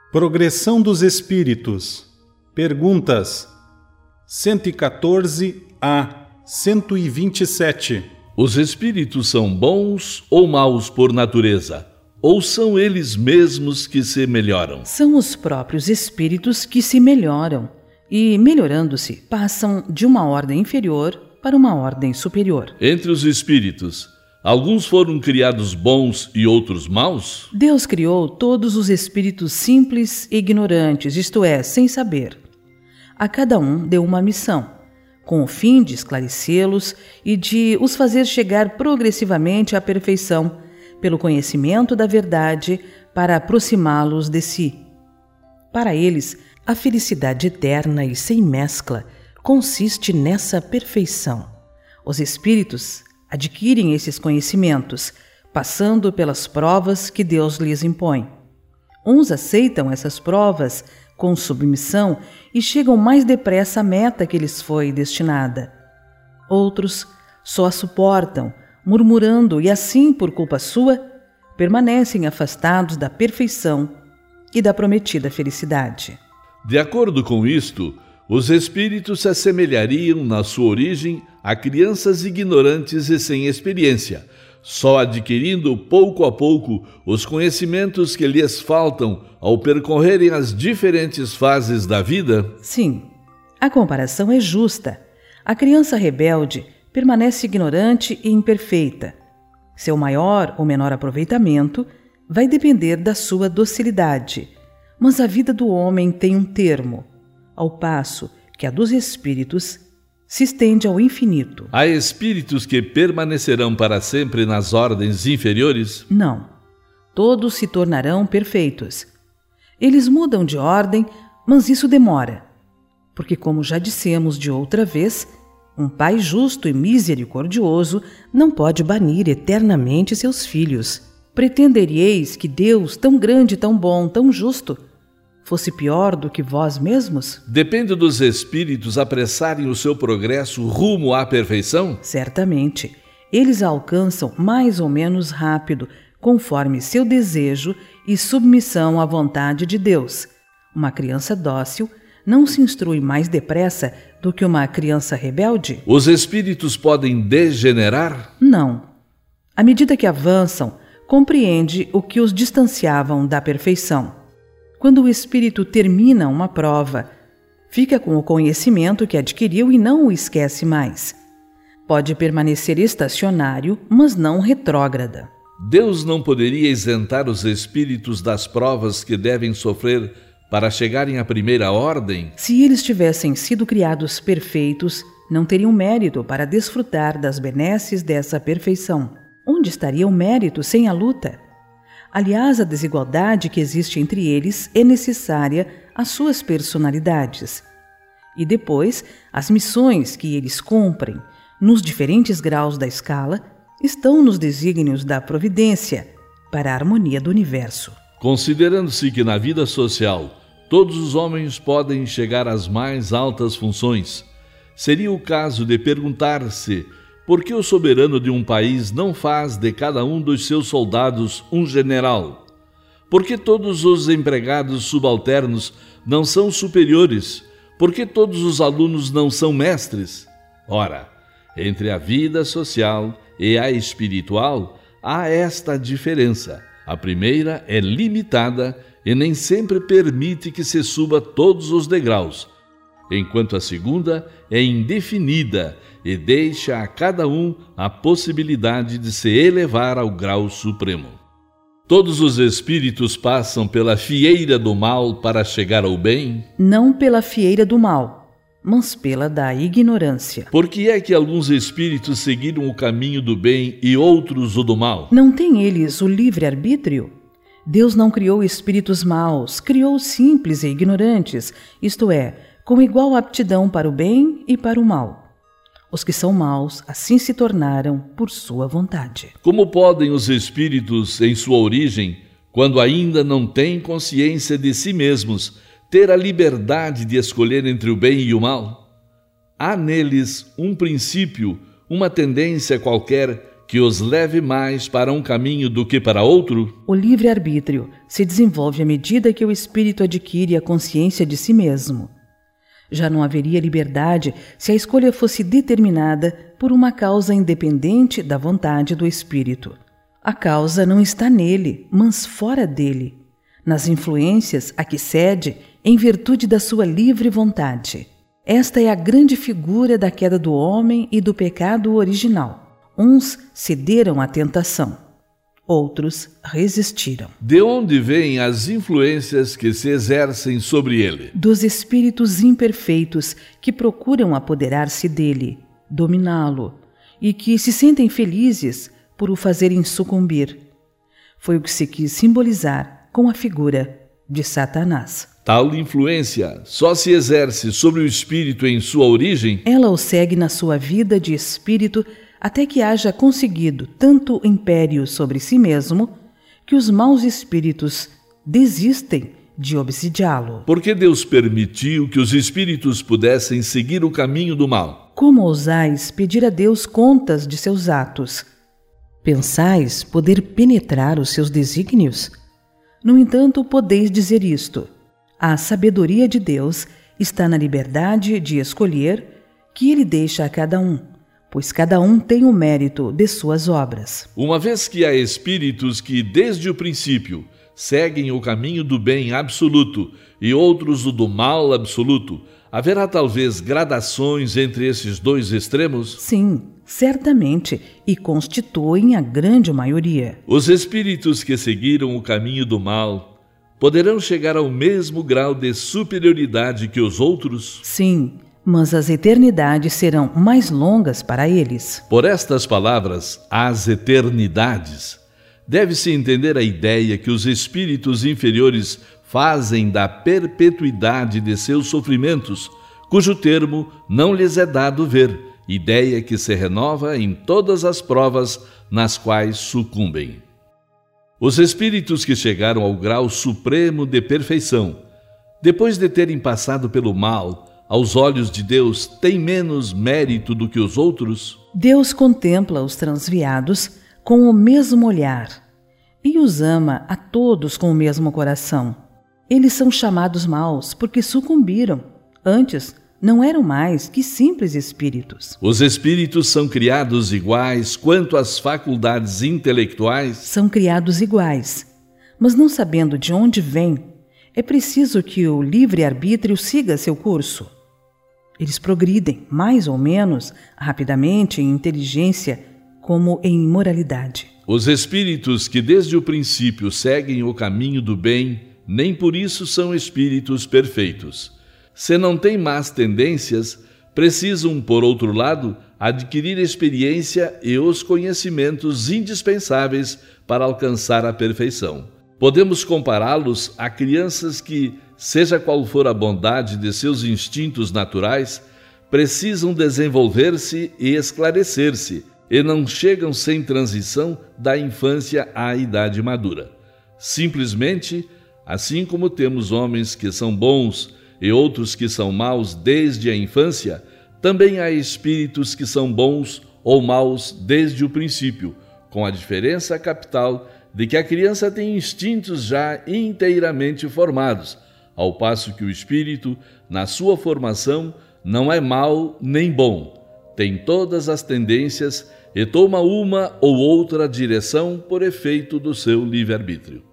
Progressão dos espíritos. Perguntas 114 a 127. Os espíritos são bons ou maus por natureza? Ou são eles mesmos que se melhoram? São os próprios espíritos que se melhoram e, melhorando-se, passam de uma ordem inferior para uma ordem superior. Entre os espíritos, alguns foram criados bons e outros maus? Deus criou todos os espíritos simples e ignorantes, isto é, sem saber. A cada um deu uma missão, com o fim de esclarecê-los e de os fazer chegar progressivamente à perfeição, pelo conhecimento da verdade, para aproximá-los de si. Para eles, a felicidade eterna e sem mescla consiste nessa perfeição. Os espíritos adquirem esses conhecimentos, passando pelas provas que Deus lhes impõe. Uns aceitam essas provas com submissão e chegam mais depressa à meta que lhes foi destinada. Outros só a suportam, murmurando, e assim, por culpa sua, permanecem afastados da perfeição e da prometida felicidade. De acordo com isto, os espíritos se assemelhariam, na sua origem, a crianças ignorantes e sem experiência, só adquirindo pouco a pouco os conhecimentos que lhes faltam ao percorrerem as diferentes fases da vida? Sim, a comparação é justa. A criança rebelde permanece ignorante e imperfeita. Seu maior ou menor aproveitamento vai depender da sua docilidade, mas a vida do homem tem um termo, ao passo que a dos espíritos se estende ao infinito. Há espíritos que permanecerão para sempre nas ordens inferiores? Não. Todos se tornarão perfeitos. Eles mudam de ordem, mas isso demora. Porque, como já dissemos de outra vez, um pai justo e misericordioso não pode banir eternamente seus filhos. Pretenderíeis que Deus, tão grande, tão bom, tão justo, fosse pior do que vós mesmos? Depende dos espíritos apressarem o seu progresso rumo à perfeição? Certamente. Eles a alcançam mais ou menos rápido, conforme seu desejo e submissão à vontade de Deus. Uma criança dócil não se instrui mais depressa do que uma criança rebelde? Os espíritos podem degenerar? Não. À medida que avançam, compreende o que os distanciavam da perfeição. Quando o espírito termina uma prova, fica com o conhecimento que adquiriu e não o esquece mais. Pode permanecer estacionário, mas não retrógrada. Deus não poderia isentar os espíritos das provas que devem sofrer para chegarem à primeira ordem? Se eles tivessem sido criados perfeitos, não teriam mérito para desfrutar das benesses dessa perfeição. Onde estaria o mérito sem a luta? Aliás, a desigualdade que existe entre eles é necessária às suas personalidades. E depois, as missões que eles cumprem, nos diferentes graus da escala, estão nos desígnios da providência para a harmonia do universo. Considerando-se que na vida social todos os homens podem chegar às mais altas funções, seria o caso de perguntar-se por que o soberano de um país não faz de cada um dos seus soldados um general? Por que todos os empregados subalternos não são superiores? Por que todos os alunos não são mestres? Ora, entre a vida social e a espiritual, há esta diferença. A primeira é limitada e nem sempre permite que se suba todos os degraus, enquanto a segunda é indefinida e deixa a cada um a possibilidade de se elevar ao grau supremo. Todos os espíritos passam pela fieira do mal para chegar ao bem? Não pela fieira do mal, mas pela da ignorância. Por que é que alguns espíritos seguiram o caminho do bem e outros o do mal? Não têm eles o livre-arbítrio? Deus não criou espíritos maus, criou simples e ignorantes, isto é, com igual aptidão para o bem e para o mal. Os que são maus assim se tornaram por sua vontade. Como podem os espíritos, em sua origem, quando ainda não têm consciência de si mesmos, ter a liberdade de escolher entre o bem e o mal? Há neles um princípio, uma tendência qualquer que os leve mais para um caminho do que para outro? O livre-arbítrio se desenvolve à medida que o espírito adquire a consciência de si mesmo. Já não haveria liberdade se a escolha fosse determinada por uma causa independente da vontade do espírito. A causa não está nele, mas fora dele, nas influências a que cede em virtude da sua livre vontade. Esta é a grande figura da queda do homem e do pecado original. Uns cederam à tentação, outros resistiram. De onde vêm as influências que se exercem sobre ele? Dos espíritos imperfeitos que procuram apoderar-se dele, dominá-lo, e que se sentem felizes por o fazerem sucumbir. Foi o que se quis simbolizar com a figura de Satanás. Tal influência só se exerce sobre o espírito em sua origem? Ela o segue na sua vida de espírito até que haja conseguido tanto império sobre si mesmo que os maus espíritos desistem de obsidiá-lo. Por que Deus permitiu que os espíritos pudessem seguir o caminho do mal? Como ousais pedir a Deus contas de seus atos? Pensais poder penetrar os seus desígnios? No entanto, podeis dizer isto: a sabedoria de Deus está na liberdade de escolher que Ele deixa a cada um, pois cada um tem o mérito de suas obras. Uma vez que há espíritos que, desde o princípio, seguem o caminho do bem absoluto e outros o do mal absoluto, haverá talvez gradações entre esses dois extremos? Sim, certamente, e constituem a grande maioria. Os espíritos que seguiram o caminho do mal poderão chegar ao mesmo grau de superioridade que os outros? Sim, mas as eternidades serão mais longas para eles. Por estas palavras, as eternidades, deve-se entender a ideia que os espíritos inferiores fazem da perpetuidade de seus sofrimentos, cujo termo não lhes é dado ver, ideia que se renova em todas as provas nas quais sucumbem. Os espíritos que chegaram ao grau supremo de perfeição, depois de terem passado pelo mal, aos olhos de Deus, têm menos mérito do que os outros? Deus contempla os transviados com o mesmo olhar e os ama a todos com o mesmo coração. Eles são chamados maus porque sucumbiram. Antes, não eram mais que simples espíritos. Os espíritos são criados iguais quanto às faculdades intelectuais? São criados iguais, mas não sabendo de onde vêm, é preciso que o livre-arbítrio siga seu curso. Eles progridem, mais ou menos, rapidamente em inteligência, como em moralidade. Os espíritos que desde o princípio seguem o caminho do bem, nem por isso são espíritos perfeitos. Se não têm más tendências, precisam, por outro lado, adquirir experiência e os conhecimentos indispensáveis para alcançar a perfeição. Podemos compará-los a crianças que, seja qual for a bondade de seus instintos naturais, precisam desenvolver-se e esclarecer-se, e não chegam sem transição da infância à idade madura. Simplesmente, assim como temos homens que são bons e outros que são maus desde a infância, também há espíritos que são bons ou maus desde o princípio, com a diferença capital de que a criança tem instintos já inteiramente formados, ao passo que o espírito, na sua formação, não é mau nem bom, tem todas as tendências e toma uma ou outra direção por efeito do seu livre-arbítrio.